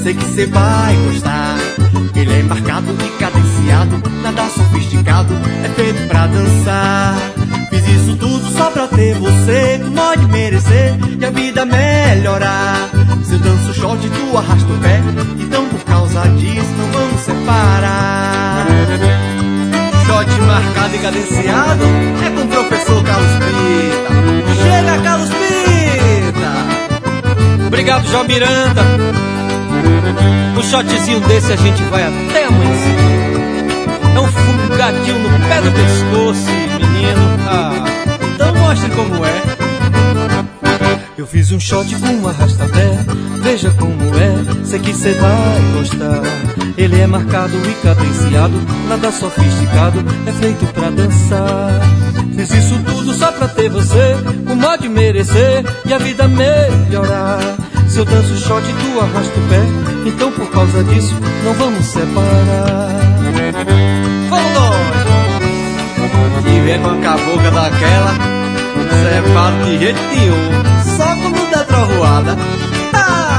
sei que cê vai gostar. Ele é marcado e cadenciado, nada sofisticado, é feito pra dançar. Fiz isso tudo só pra ter você, com nó de merecer e a vida melhorar. Se eu danço o short, tu arrasta o pé, então por causa disso não vamos separar. Shot marcado e cadenciado é com o professor Carlos Pita. Chega, Carlos Pita! Obrigado, João Miranda. Um shotzinho desse a gente vai até amanhecer. É um fungadinho no pé do pescoço, menino. Ah, então mostre como é. Eu fiz um shot com um arrasta-pé, veja como é, sei que cê vai gostar. Ele é marcado e cadenciado, nada sofisticado, é feito pra dançar. Fiz isso tudo só pra ter você, com modo de merecer e a vida melhorar. Se eu danço shot, tu arrasta o pé, então por causa disso não vamos separar. Vamos nós! E vem com a cabocla daquela, separa de jeito nenhum, só quando dá trovoada. Ah!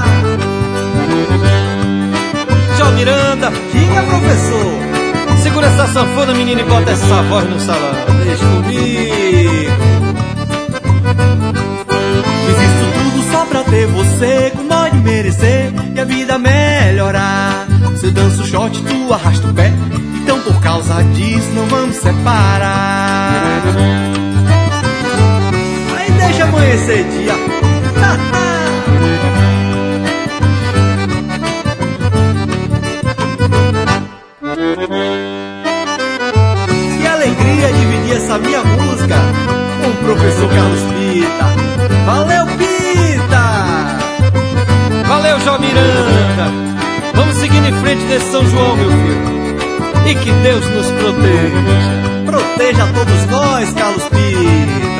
João Miranda, Diga, professor, segura essa sanfona, menino, e bota essa voz no salão. deixa comigo. Fiz isso tudo só pra ter você, com nó de merecer e a vida melhorar. Se eu danço short, tu arrasta o pé, então por causa disso não vamos separar. Aí deixa amanhecer dia. Que alegria dividir essa minha música com o professor Carlos Pita. Valeu, Pita! Valeu, João Miranda. Vamos seguindo em frente desse São João, meu filho. E que Deus nos proteja. Proteja todos nós, Carlos Pita.